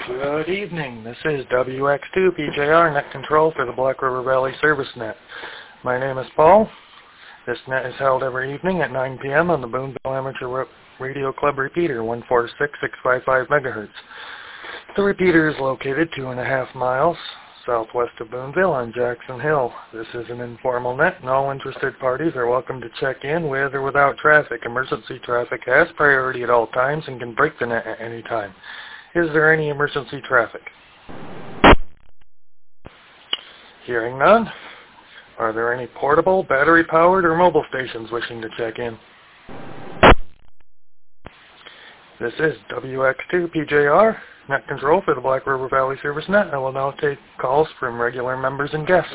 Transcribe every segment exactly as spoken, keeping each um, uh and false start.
Good evening. This is W X two P J R Net Control for the Black River Valley Service Net. My name is Paul. This net is held every evening at nine p m on the Boonville Amateur Radio Club repeater, one four six six five five megahertz. The repeater is located two and a half miles southwest of Boonville on Jackson Hill. This is an informal net, and all interested parties are welcome to check in with or without traffic. Emergency traffic has priority at all times and can break the net at any time. Is there any emergency traffic? Hearing none. Are there any portable, battery-powered, or mobile stations wishing to check in? This is W X two P J R, Net Control for the Black River Valley Service Net. I will now take calls from regular members and guests.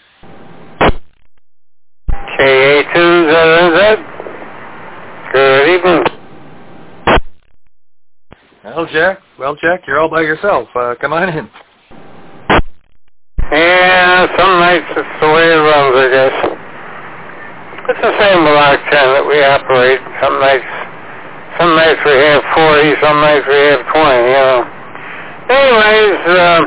K A two Z Z. Good evening. Well, Jack, well, Jack, you're all by yourself. Uh, come on in. Yeah, some nights it's the way it runs, I guess. It's the same with our ten that we operate. Some nights, some nights we have forty, some nights we have twenty, you know. Anyways, um,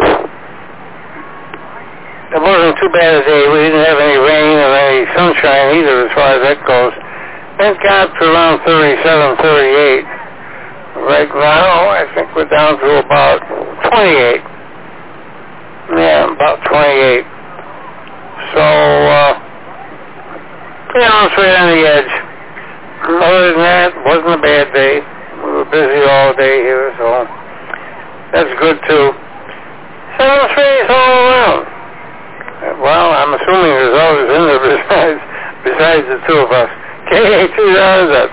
it wasn't too bad a day. We didn't have any rain or any sunshine either as far as that goes. It got to around thirty-seven, thirty-eight. Right now, I think we're down to about twenty-eight. Yeah, about twenty-eight. So, uh, you know, it's right on the edge. Other than that, it wasn't a bad day. We were busy all day here, so that's good too. So it's race all around. Well, I'm assuming there's others in there besides, besides the two of us. K A two Z.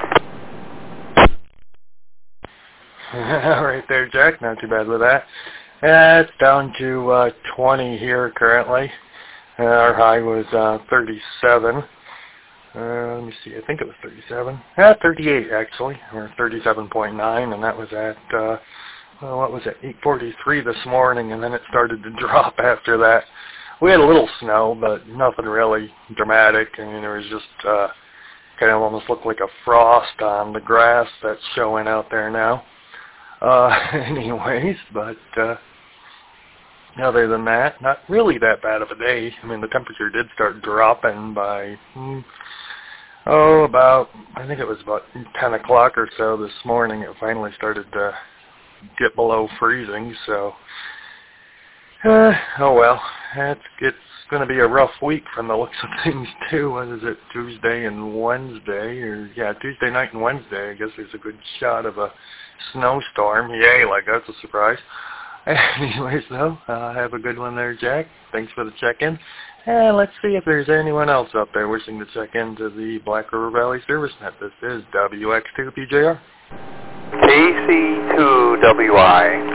Right there, Jack. Not too bad with that. Uh, it's down to uh, twenty here currently. Uh, our high was uh, thirty-seven. Uh, let me see. I think it was thirty-seven. Yeah, thirty-eight actually, or thirty-seven point nine, and that was at uh, well, what was it? eight forty-three this morning, and then it started to drop after that. We had a little snow, but nothing really dramatic. I mean, there was just uh, kind of almost looked like a frost on the grass that's showing out there now. Uh, anyways, but uh, other than that, not really that bad of a day. I mean, the temperature did start dropping by, hmm, oh, about, I think it was about ten o'clock or so this morning. It finally started to get below freezing, so, uh, oh well, it's, it's going to be a rough week from the looks of things, too. What is it, Tuesday and Wednesday, or, yeah, Tuesday night and Wednesday. I guess there's a good shot of a snowstorm. Yay, like that's a surprise. Anyways, though, uh, have a good one there, Jack. Thanks for the check-in. And let's see if there's anyone else out there wishing to check into the Black River Valley Service Net. This is W X two P J R. K C two W I.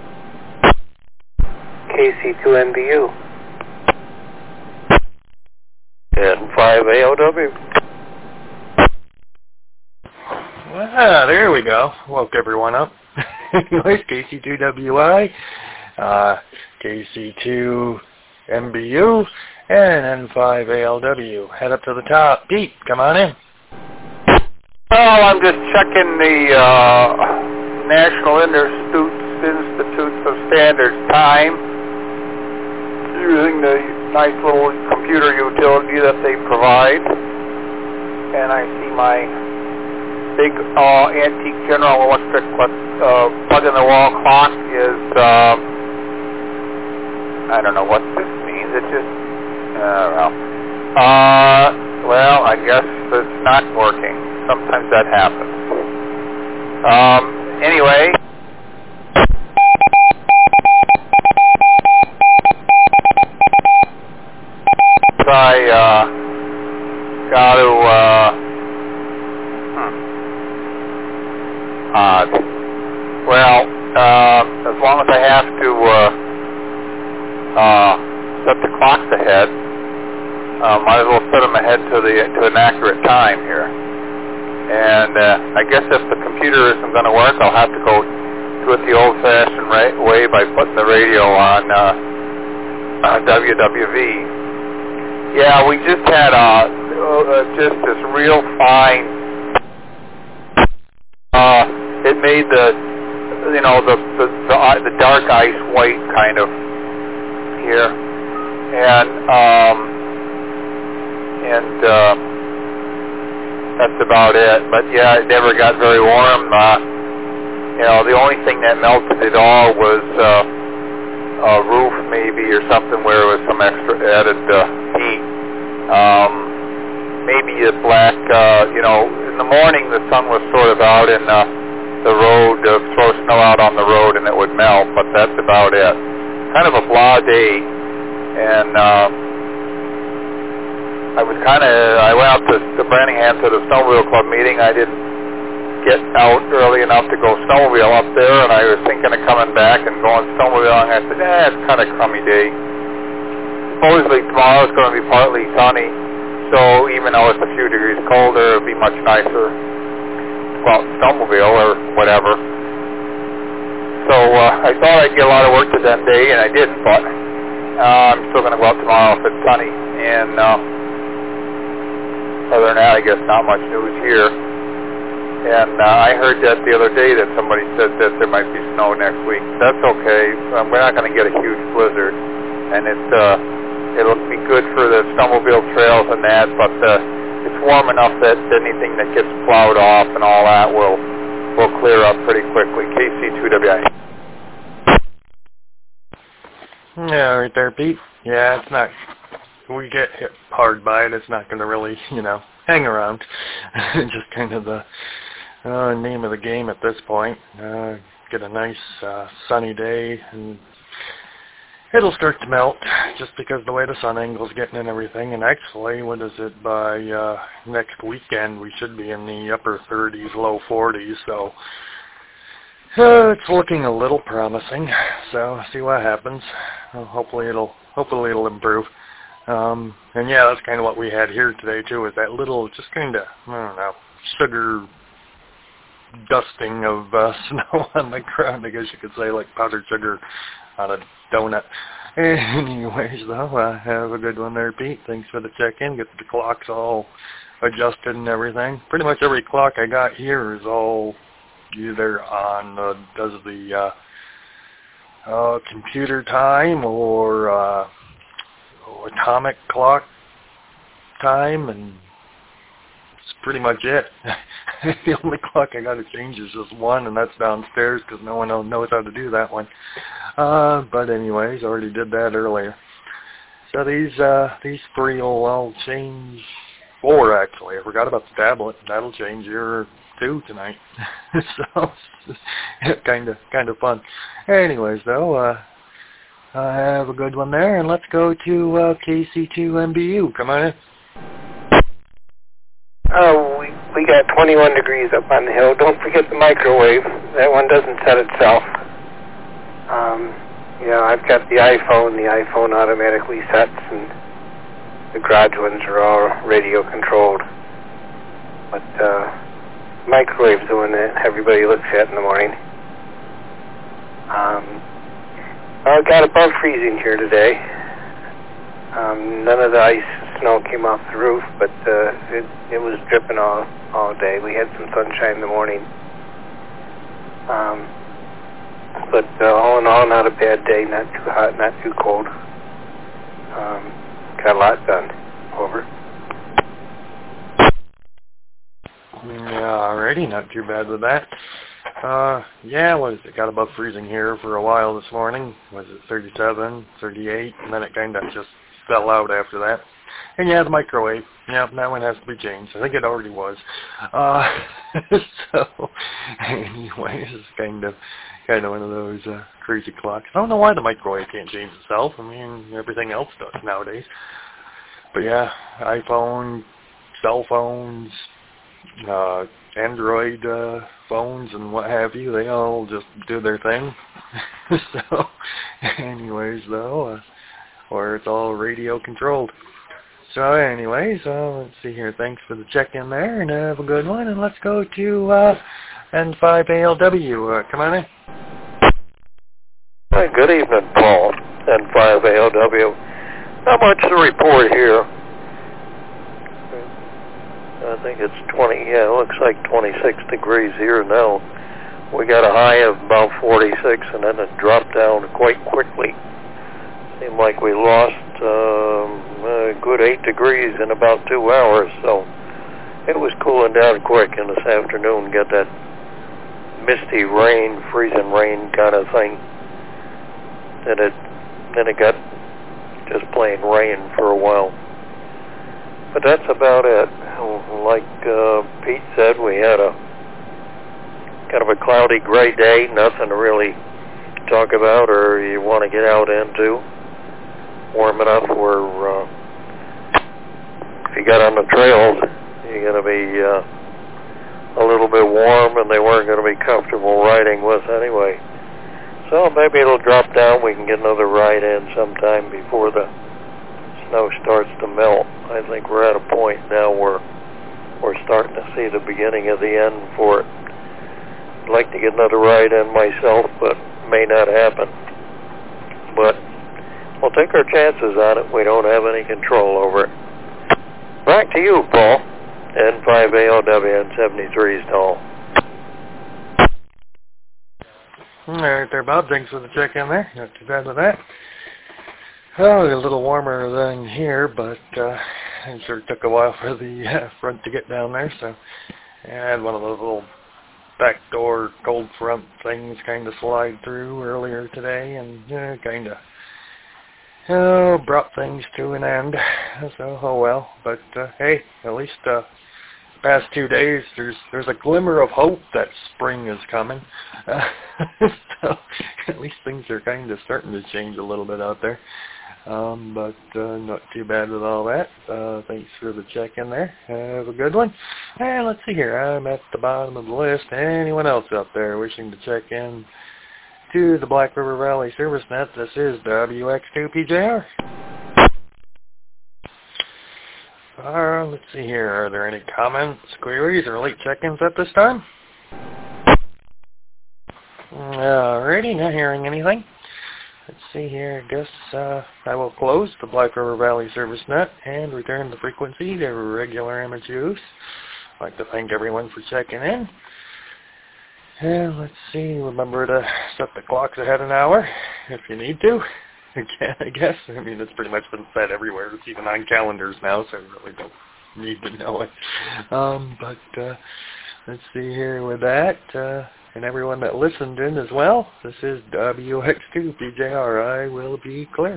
K C two M B U. N five A O W. Ah, there we go. Woke everyone up. Anyways, K C two W I, uh, K C two M B U, and N five A L W. Head up to the top. Pete, come on in. Well, I'm just checking the uh, National Institutes, Institutes of Standards time using the nice little computer utility that they provide. And I see my big uh, antique General Electric uh, plug-in-the-wall clock is, uh, I don't know what this means. It just, uh, well, uh, well, I guess it's not working. Sometimes that happens. Um, anyway. I, uh, got to, uh, Odd. Well, uh, as long as I have to uh, uh, set the clocks ahead, uh, might as well set them ahead to the to an accurate time here. And uh, I guess if the computer isn't going to work, I'll have to go do it the old-fashioned ra- way by putting the radio on uh, uh, W W V. Yeah, we just had uh, uh, just this real fine. Uh, it made the you know, the the the, the dark ice white kind of here, and um, and uh, that's about it. But yeah, it never got very warm. Uh, you know, the only thing that melted it all was uh, a roof maybe or something where there was some extra added uh, heat. Um, maybe a black, uh, you know, in the morning the sun was sort of out in uh, the road, uh, throw snow out on the road and it would melt, but that's about it. Kind of a blah day, and uh, I was kind of, I went out to, to Branningham to the Snowmobile Club meeting. I didn't get out early enough to go snowmobile up there, and I was thinking of coming back and going snowmobile, and I said, eh, it's kind of a crummy day. Supposedly tomorrow it's going to be partly sunny, so even though it's a few degrees colder, it'll be much nicer to go out and snowmobile or whatever. So uh, I thought I'd get a lot of work to that day, and I didn't, but uh, I'm still going to go out tomorrow if it's sunny. And uh, other than that, I guess not much news here. And uh, I heard that the other day that somebody said that there might be snow next week. That's okay. Um, we're not going to get a huge blizzard, and it's uh, it'll be good for the snowmobile trails and that. But uh, it's warm enough that anything that gets plowed off and all that will will clear up pretty quickly. K C two W I. Yeah, right there, Pete. Yeah, it's not. We get hit hard by it. It's not going to really, you know, hang around. Just kind of the uh, name of the game at this point. Uh, get a nice uh, sunny day, and it'll start to melt just because the way the sun angle's getting and everything. And actually, what is it, by uh, next weekend, we should be in the upper thirties, low forties. So uh, it's looking a little promising. So see what happens. Well, hopefully it'll hopefully it'll improve. Um, and yeah, that's kind of what we had here today too, is that little, just kind of, I don't know, sugar dusting of uh, snow on the ground, I guess you could say, like powdered sugar on a donut. Anyways, though, uh, have a good one there, Pete. Thanks for the check-in. Get the clocks all adjusted and everything. Pretty much every clock I got here is all either on, uh, does the uh, uh, computer time or uh, atomic clock time, and it's pretty much it. The only clock I got to change is just one, and that's downstairs because no one knows how to do that one. Uh, but anyways, I already did that earlier. So these uh, these three will all change. Four actually. I forgot about the tablet. That'll change here too tonight. So kind of kind of fun. Anyways, though. Uh, Uh, have a good one there, and let's go to uh, K C two M B U. Come on in. Oh, we we got twenty-one degrees up on the hill. Don't forget the microwave. That one doesn't set itself. Um, you know, I've got the iPhone. The iPhone automatically sets, and the garage ones are all radio controlled. But uh, microwave's the one that everybody looks at in the morning. Um. I got above freezing here today. Um, none of the ice and snow came off the roof, but uh, it, it was dripping all, all day. We had some sunshine in the morning. Um, but uh, all in all, not a bad day. Not too hot, not too cold. Um, got a lot done. Over. Yeah, alrighty, not too bad with that. Uh, yeah, what is it? Got above freezing here for a while this morning. Was it thirty-seven, thirty-eight? And then it kind of just fell out after that. And yeah, the microwave. Yeah, that one has to be changed. I think it already was. Uh, so, anyways, it's kind of, kind of one of those uh, crazy clocks. I don't know why the microwave can't change itself. I mean, everything else does nowadays. But yeah, iPhone, cell phones, uh, Android uh, phones and what have you, they all just do their thing. So, anyways, though, uh, or it's all radio controlled. So, anyways, uh, let's see here. Thanks for the check-in there, and have a good one. And let's go to uh, N five A L W. Uh, come on in. Hi, good evening, Paul. N five A L W. Not much to report here. I think it's twenty, yeah, it looks like twenty-six degrees here now. we got a high of about forty-six, and then it dropped down quite quickly. Seemed like we lost um, a good eight degrees in about two hours, so it was cooling down quick. And this afternoon, got that misty rain, freezing rain kind of thing. And it, then it got just plain rain for a while. But that's about it. Like uh, Pete said, we had a kind of a cloudy, gray day, nothing to really talk about or you want to get out into. Warm enough where uh, if you got on the trails, you're going to be uh, a little bit warm, and they weren't going to be comfortable riding with anyway. So maybe it'll drop down. We can get another ride in sometime before the snow starts to melt. I think we're at a point now where we're starting to see the beginning of the end for it. I'd like to get another ride in myself, but may not happen. But we'll take our chances on it. We don't have any control over it. Back to you, Paul. N five A L W N seventy-three is tall. All right there, Bob. Thanks for the check-in there. Not too bad with that. Well, a little warmer than here, but uh, it sure took a while for the uh, front to get down there, so I had one of those little backdoor cold front things kind of slide through earlier today, and uh, kind of oh, brought things to an end. So, oh well. But uh, hey, at least uh, past two days, there's there's a glimmer of hope that spring is coming. Uh, so at least things are kind of starting to change a little bit out there. Um, but uh, not too bad with all that. Uh, thanks for the check-in there. Have a good one. And let's see here. I'm at the bottom of the list. Anyone else out there wishing to check in to the Black River Valley Service Net? This is W X two P J R. Uh, let's see here. Are there any comments, queries, or late check-ins at this time? Alrighty, not hearing anything. Let's see here. I guess uh, I will close the Black River Valley Service Net and return the frequency to regular image use. I'd like to thank everyone for checking in. And let's see. Remember to set the clocks ahead an hour if you need to. Again, I guess. I mean, it's pretty much been set everywhere. It's even on calendars now, so I really don't need to know it. Um, but uh, let's see here with that. Uh, And everyone that listened in as well, this is W X two P J R. I will be clear.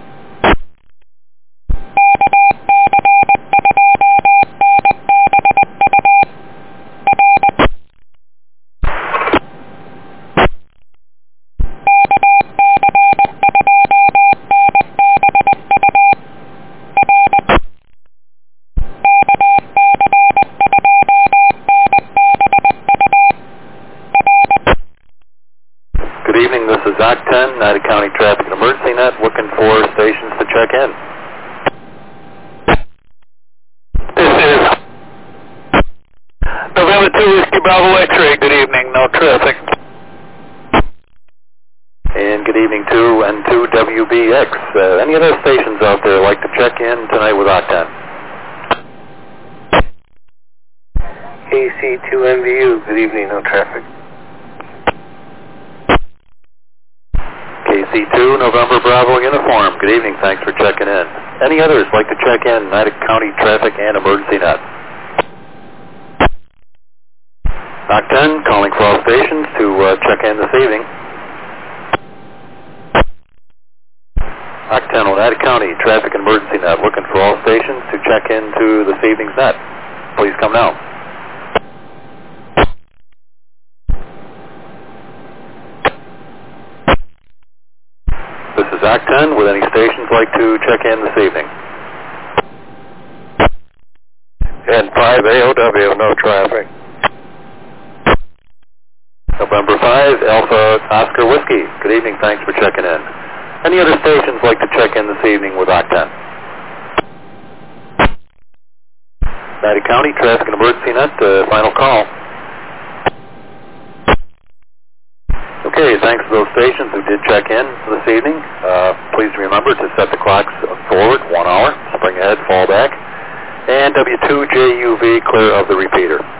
United County Traffic and Emergency Net, looking for stations to check in. This is November two Whiskey Bravo X-ray. Good evening, no traffic. And good evening to N two W B X. Uh, any other stations out there like to check in tonight with Octane? K C two M V U, good evening, no traffic. K C two, November Bravo Uniform. Good evening, thanks for checking in. Any others like to check in, United County Traffic and Emergency Net? Octane, calling for all stations to uh, check in this evening. Octane, United County Traffic and Emergency Net, looking for all stations to check into this evening's net. Please come now. This is Octane. Would any stations like to check in this evening? N five A O W, no traffic. November five, Alpha Oscar Whiskey. Good evening, thanks for checking in. Any other stations like to check in this evening with Octane? United County Traffic and Emergency Net, uh, final call. Okay, thanks to those stations who did check in this evening. Uh, please remember to set the clocks forward one hour, spring ahead, fall back, and W two J U V clear of the repeater.